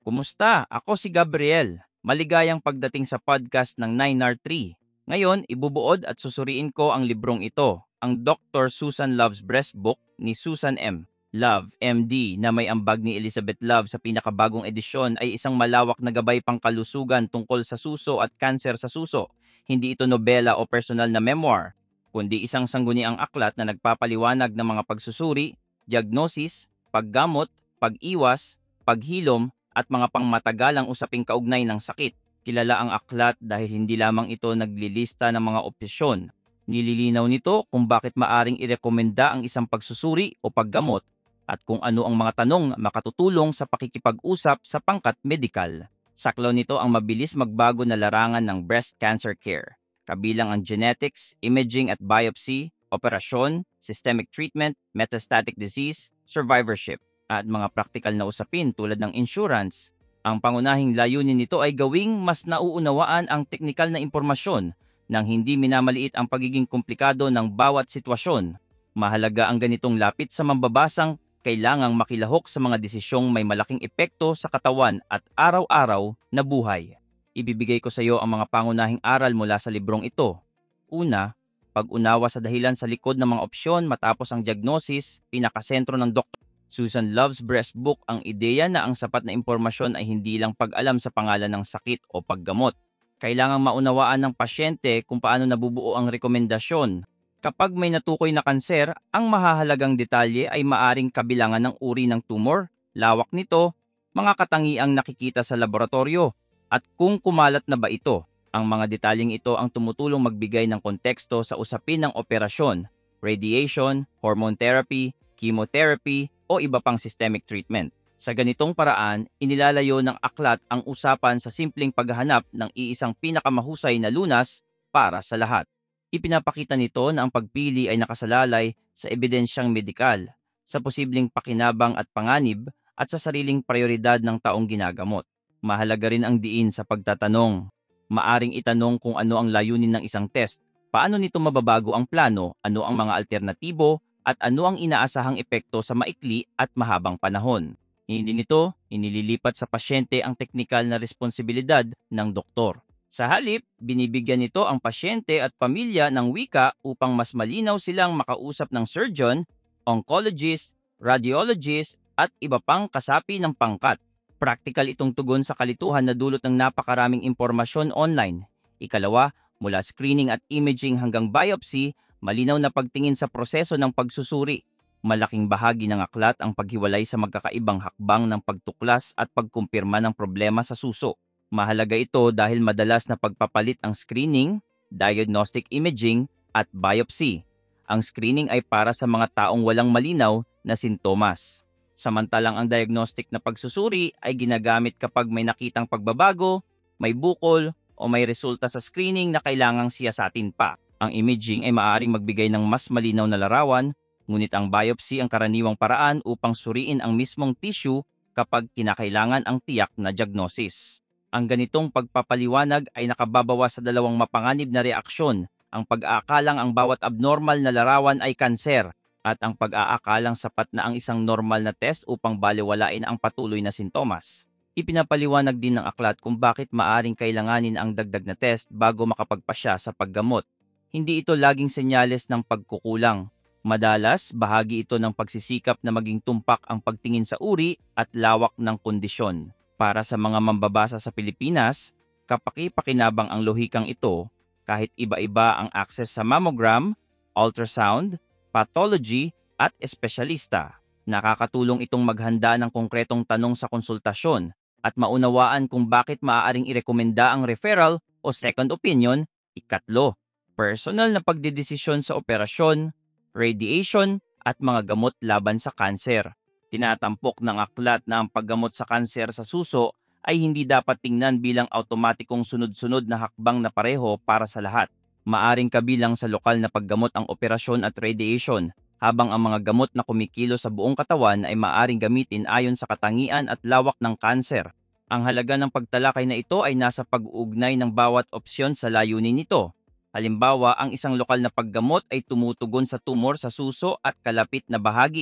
Kumusta? Ako si Gabriel. Maligayang pagdating sa podcast ng 9R3. Ngayon, ibubuod at susuriin ko ang librong ito, ang Dr. Susan Love's Breast Book ni Susan M. Love, MD, na may ambag ni Elizabeth Love sa pinakabagong edisyon ay isang malawak na gabay pangkalusugan tungkol sa suso at kanser sa suso. Hindi ito nobela o personal na memoir, kundi isang sangguniang aklat na nagpapaliwanag ng mga pagsusuri, diagnosis, paggamot, pag-iwas, paghilom, at mga pangmatagalang usaping kaugnay ng sakit. Kilala ang aklat dahil hindi lamang ito naglilista ng mga opisyon. Nililinaw nito kung bakit maaring irekomenda ang isang pagsusuri o paggamot at kung ano ang mga tanong na makatutulong sa pakikipag-usap sa pangkat medikal. Saklaw nito ang mabilis magbago na larangan ng breast cancer care, kabilang ang genetics, imaging at biopsy, operasyon, systemic treatment, metastatic disease, survivorship, at mga praktikal na usapin tulad ng insurance. Ang pangunahing layunin nito ay gawing mas nauunawaan ang teknikal na impormasyon nang hindi minamaliit ang pagiging komplikado ng bawat sitwasyon. Mahalaga ang ganitong lapit sa mambabasang kailangang makilahok sa mga desisyong may malaking epekto sa katawan at araw-araw na buhay. Ibibigay ko sa iyo ang mga pangunahing aral mula sa librong ito. Una, pag-unawa sa dahilan sa likod ng mga opsyon matapos ang diagnosis, pinakasentro ng doktor. Susan Love's Breast Book ang ideya na ang sapat na impormasyon ay hindi lang pag-alam sa pangalan ng sakit o paggamot. Kailangang maunawaan ng pasyente kung paano nabubuo ang rekomendasyon. Kapag may natukoy na kanser, ang mahahalagang detalye ay maaring kabilangan ng uri ng tumor, lawak nito, mga katangiang nakikita sa laboratorio, at kung kumalat na ba ito. Ang mga detalyeng ito ang tumutulong magbigay ng konteksto sa usapin ng operasyon, radiation, hormone therapy, chemotherapy, o iba pang systemic treatment. Sa ganitong paraan, inilalayo ng aklat ang usapan sa simpleng paghahanap ng iisang pinakamahusay na lunas para sa lahat. Ipinapakita nito na ang pagpili ay nakasalalay sa ebidensyang medikal, sa posibleng pakinabang at panganib, at sa sariling prioridad ng taong ginagamot. Mahalaga rin ang diin sa pagtatanong. Maaring itanong kung ano ang layunin ng isang test, paano nito mababago ang plano, ano ang mga alternatibo, at ano ang inaasahang epekto sa maikli at mahabang panahon. Hindi nito inililipat sa pasyente ang teknikal na responsibilidad ng doktor. Sa halip, binibigyan nito ang pasyente at pamilya ng wika upang mas malinaw silang makausap ng surgeon, oncologist, radiologist, at iba pang kasapi ng pangkat. Praktikal itong tugon sa kalituhan na dulot ng napakaraming impormasyon online. Ikalawa, mula screening at imaging hanggang biopsy, malinaw na pagtingin sa proseso ng pagsusuri. Malaking bahagi ng aklat ang paghiwalay sa magkakaibang hakbang ng pagtuklas at pagkumpirma ng problema sa suso. Mahalaga ito dahil madalas na pagpapalit ang screening, diagnostic imaging, at biopsy. Ang screening ay para sa mga taong walang malinaw na sintomas. Samantalang ang diagnostic na pagsusuri ay ginagamit kapag may nakitang pagbabago, may bukol, o may resulta sa screening na kailangang siyasatin pa. Ang imaging ay maaaring magbigay ng mas malinaw na larawan, ngunit ang biopsy ang karaniwang paraan upang suriin ang mismong tissue kapag kinakailangan ang tiyak na diagnosis. Ang ganitong pagpapaliwanag ay nakababawas sa dalawang mapanganib na reaksyon, ang pag-aakalang ang bawat abnormal na larawan ay kanser, at ang pag-aakalang sapat na ang isang normal na test upang balewalain ang patuloy na sintomas. Ipinapaliwanag din ng aklat kung bakit maaring kailanganin ang dagdag na test bago makapagpasya sa paggamot. Hindi ito laging senyales ng pagkukulang. Madalas, bahagi ito ng pagsisikap na maging tumpak ang pagtingin sa uri at lawak ng kondisyon. Para sa mga mambabasa sa Pilipinas, kapaki-pakinabang ang lohikang ito kahit iba-iba ang access sa mammogram, ultrasound, pathology, at espesyalista. Nakakatulong itong maghanda ng konkretong tanong sa konsultasyon at maunawaan kung bakit maaaring irekomenda ang referral o second opinion. Ikatlo, personal na pagdedesisyon sa operasyon, radiation, at mga gamot laban sa kanser. Tinatampok ng aklat na ang paggamot sa kanser sa suso ay hindi dapat tingnan bilang automatikong sunod-sunod na hakbang na pareho para sa lahat. Maaring kabilang sa lokal na paggamot ang operasyon at radiation, habang ang mga gamot na kumikilo sa buong katawan ay maaring gamitin ayon sa katangian at lawak ng kanser. Ang halaga ng pagtalakay na ito ay nasa pag-uugnay ng bawat opsyon sa layunin nito. Halimbawa, ang isang lokal na paggamot ay tumutugon sa tumor sa suso at kalapit na bahagi.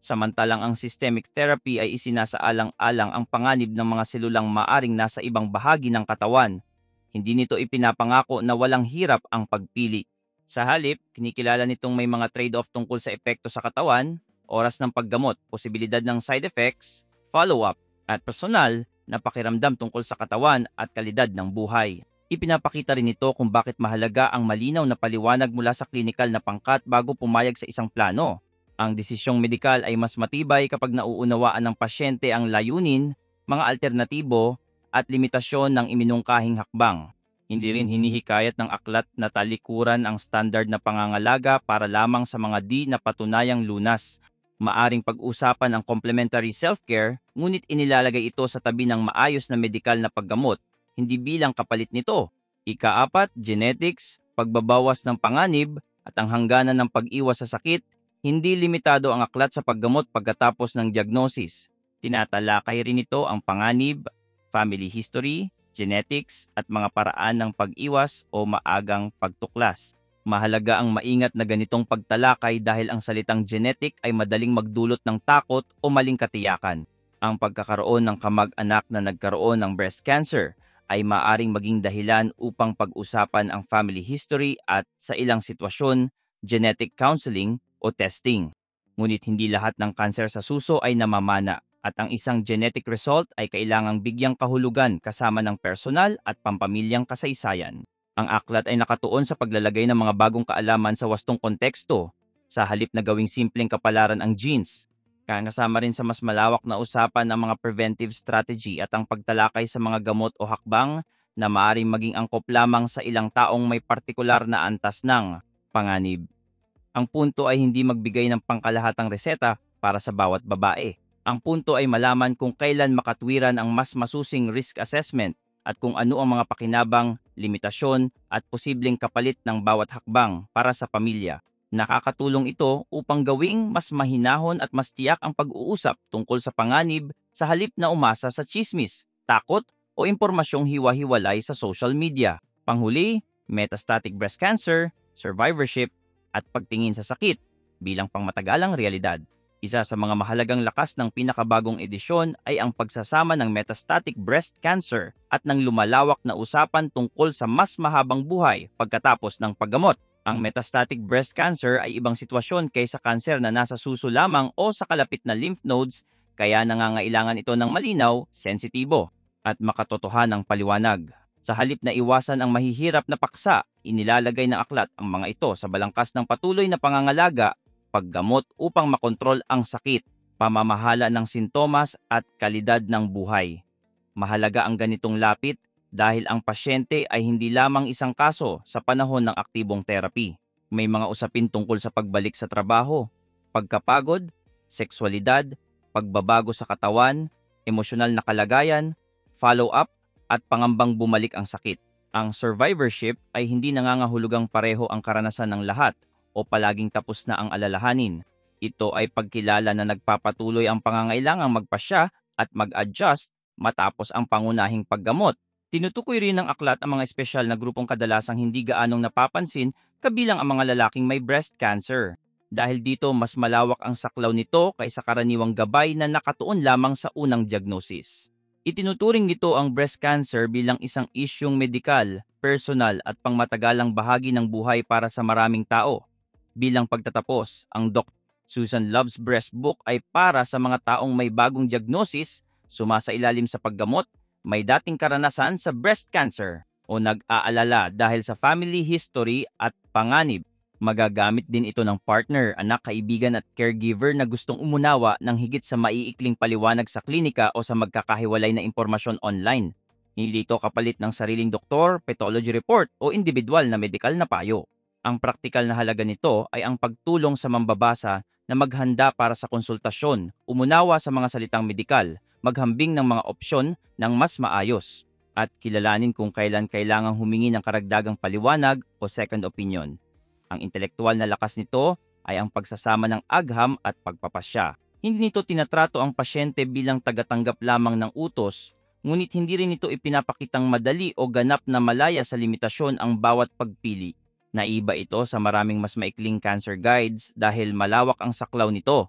Samantalang ang systemic therapy ay isinasaalang-alang ang panganib ng mga selulang maaring nasa ibang bahagi ng katawan. Hindi nito ipinapangako na walang hirap ang pagpili. Sa halip, kinikilala nitong may mga trade-off tungkol sa epekto sa katawan, oras ng paggamot, posibilidad ng side effects, follow-up, at personal na pakiramdam tungkol sa katawan at kalidad ng buhay. Ipinapakita rin ito kung bakit mahalaga ang malinaw na paliwanag mula sa klinikal na pangkat bago pumayag sa isang plano. Ang desisyong medikal ay mas matibay kapag nauunawaan ng pasyente ang layunin, mga alternatibo, at limitasyon ng iminungkahing hakbang. Hindi rin hinihikayat ng aklat na talikuran ang standard na pangangalaga para lamang sa mga di napatunayang lunas. Maaring pag-usapan ang complementary self-care, ngunit inilalagay ito sa tabi ng maayos na medikal na paggamot, hindi bilang kapalit nito. Ika-4, genetics, pagbabawas ng panganib, at ang hangganan ng pag-iwas sa sakit. Hindi limitado ang aklat sa paggamot pagkatapos ng diagnosis. Tinatalakay rin ito ang panganib, family history, genetics, at mga paraan ng pag-iwas o maagang pagtuklas. Mahalaga ang maingat na ganitong pagtalakay dahil ang salitang genetic ay madaling magdulot ng takot o maling katiyakan. Ang pagkakaroon ng kamag-anak na nagkaroon ng breast cancer ay maaring maging dahilan upang pag-usapan ang family history at sa ilang sitwasyon, genetic counseling o testing. Ngunit hindi lahat ng kanser sa suso ay namamana at ang isang genetic result ay kailangang bigyang kahulugan kasama ng personal at pampamilyang kasaysayan. Ang aklat ay nakatuon sa paglalagay ng mga bagong kaalaman sa wastong konteksto, sa halip na gawing simpleng kapalaran ang genes. Kasama rin sa mas malawak na usapan ang mga preventive strategy at ang pagtalakay sa mga gamot o hakbang na maaaring maging angkop lamang sa ilang taong may partikular na antas ng panganib. Ang punto ay hindi magbigay ng pangkalahatang reseta para sa bawat babae. Ang punto ay malaman kung kailan makatwiran ang mas masusing risk assessment at kung ano ang mga pakinabang, limitasyon at posibleng kapalit ng bawat hakbang para sa pamilya. Nakakatulong ito upang gawing mas mahinahon at mas tiyak ang pag-uusap tungkol sa panganib sa halip na umasa sa tsismis, takot o impormasyong hiwa-hiwalay sa social media. Panghuli, metastatic breast cancer, survivorship, at pagtingin sa sakit bilang pangmatagalang realidad. Isa sa mga mahalagang lakas ng pinakabagong edisyon ay ang pagsasama ng metastatic breast cancer at ng lumalawak na usapan tungkol sa mas mahabang buhay pagkatapos ng paggamot. Ang metastatic breast cancer ay ibang sitwasyon kaysa kanser na nasa suso lamang o sa kalapit na lymph nodes, kaya nangangailangan ito ng malinaw, sensitibo, at makatotohanang paliwanag. Sa halip na iwasan ang mahihirap na paksa, inilalagay ng aklat ang mga ito sa balangkas ng patuloy na pangangalaga, paggamot upang makontrol ang sakit, pamamahala ng sintomas at kalidad ng buhay. Mahalaga ang ganitong lapit dahil ang pasyente ay hindi lamang isang kaso sa panahon ng aktibong therapy. May mga usapin tungkol sa pagbalik sa trabaho, pagkapagod, sexualidad, pagbabago sa katawan, emosyonal na kalagayan, follow-up, at pangambang bumalik ang sakit. Ang survivorship ay hindi nangangahulugang pareho ang karanasan ng lahat o palaging tapos na ang alalahanin. Ito ay pagkilala na nagpapatuloy ang pangangailangang magpasya at mag-adjust matapos ang pangunahing paggamot. Tinutukoy rin ng aklat ang mga espesyal na grupong kadalasang hindi gaanong napapansin kabilang ang mga lalaking may breast cancer. Dahil dito mas malawak ang saklaw nito kaysa karaniwang gabay na nakatuon lamang sa unang diagnosis. Itinuturing nito ang breast cancer bilang isang isyung medikal, personal at pangmatagalang bahagi ng buhay para sa maraming tao. Bilang pagtatapos, ang Dr. Susan Loves Breast Book ay para sa mga taong may bagong diagnosis, sumasailalim sa paggamot, may dating karanasan sa breast cancer, o nag-aalala dahil sa family history at panganib. Magagamit din ito ng partner, anak, kaibigan at caregiver na gustong umunawa ng higit sa maiikling paliwanag sa klinika o sa magkakahiwalay na impormasyon online. Hindi ito kapalit ng sariling doktor, pathology report o individual na medikal na payo. Ang praktikal na halaga nito ay ang pagtulong sa mambabasa na maghanda para sa konsultasyon, umunawa sa mga salitang medikal, maghambing ng mga opsyon ng mas maayos, at kilalanin kung kailan kailangang humingi ng karagdagang paliwanag o second opinion. Ang intelektual na lakas nito ay ang pagsasama ng agham at pagpapasya. Hindi nito tinatrato ang pasyente bilang tagatanggap lamang ng utos, ngunit hindi rin ito ipinapakitang madali o ganap na malaya sa limitasyon ang bawat pagpili. Naiba ito sa maraming mas maikling cancer guides dahil malawak ang saklaw nito.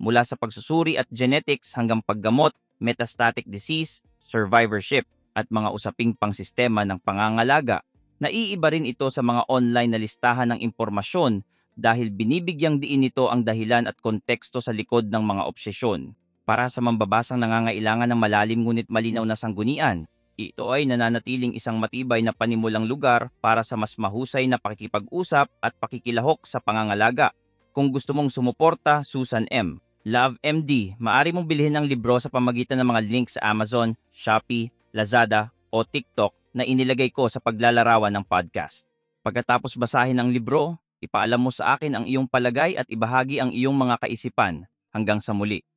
mula sa pagsusuri at genetics hanggang paggamot, metastatic disease, survivorship, at mga usaping pangsistema ng pangangalaga. Naiiba rin ito sa mga online na listahan ng impormasyon dahil binibigyang diin nito ang dahilan at konteksto sa likod ng mga obsesyon. Para sa mambabasang nangangailangan ng malalim ngunit malinaw na sanggunian, ito ay nananatiling isang matibay na panimulang lugar para sa mas mahusay na pakikipag-usap at pakikilahok sa pangangalaga. Kung gusto mong sumuporta, Susan M. Love MD, maaari mong bilhin ang libro sa pamagitan ng mga links sa Amazon, Shopee, Lazada o TikTok na inilagay ko sa paglalarawan ng podcast. Pagkatapos basahin ang libro, ipaalam mo sa akin ang iyong palagay at ibahagi ang iyong mga kaisipan. Hanggang sa muli.